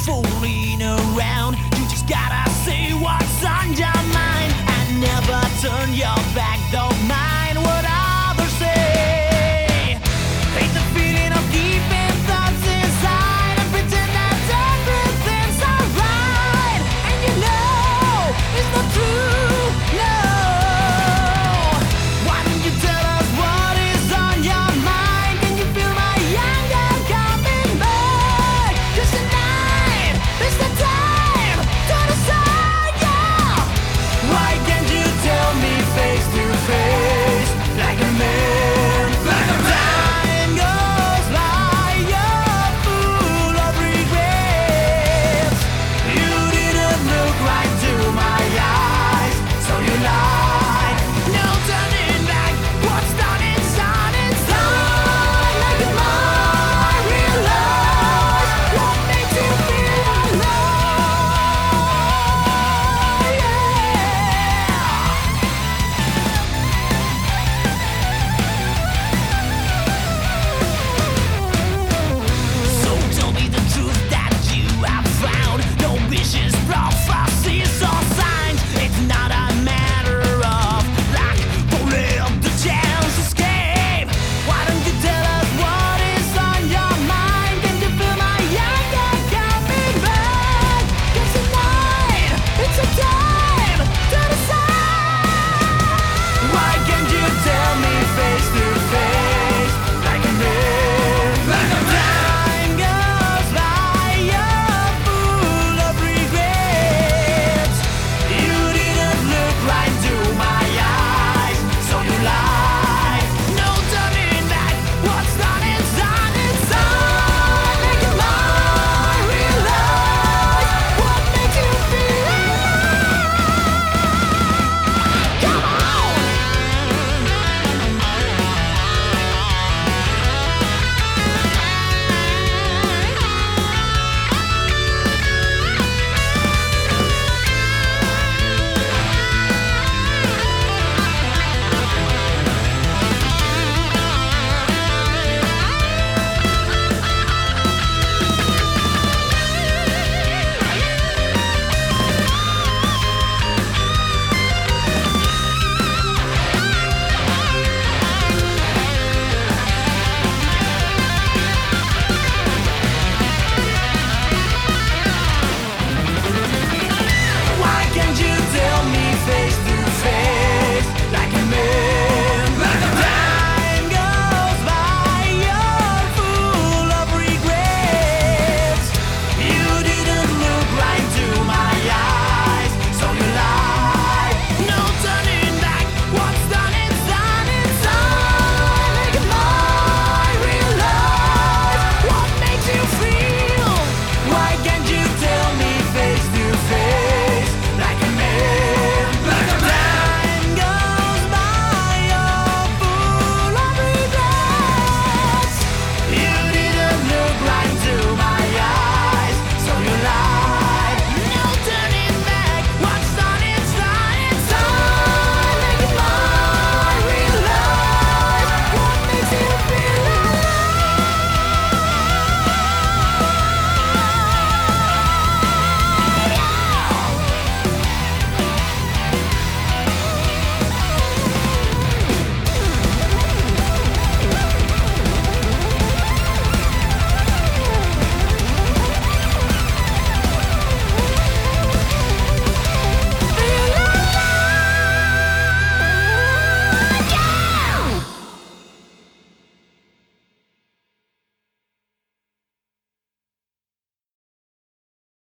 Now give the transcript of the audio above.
fooling around. You just gotta say what's on your mind and never turn your back. Don't mind what others say. Hate the feeling of keeping thoughts inside and pretend that everything's alright. And you know it's not true, no. Why don't you tell us what is on your mind? Can you feel my anger coming back? 'Cause tonight is the time.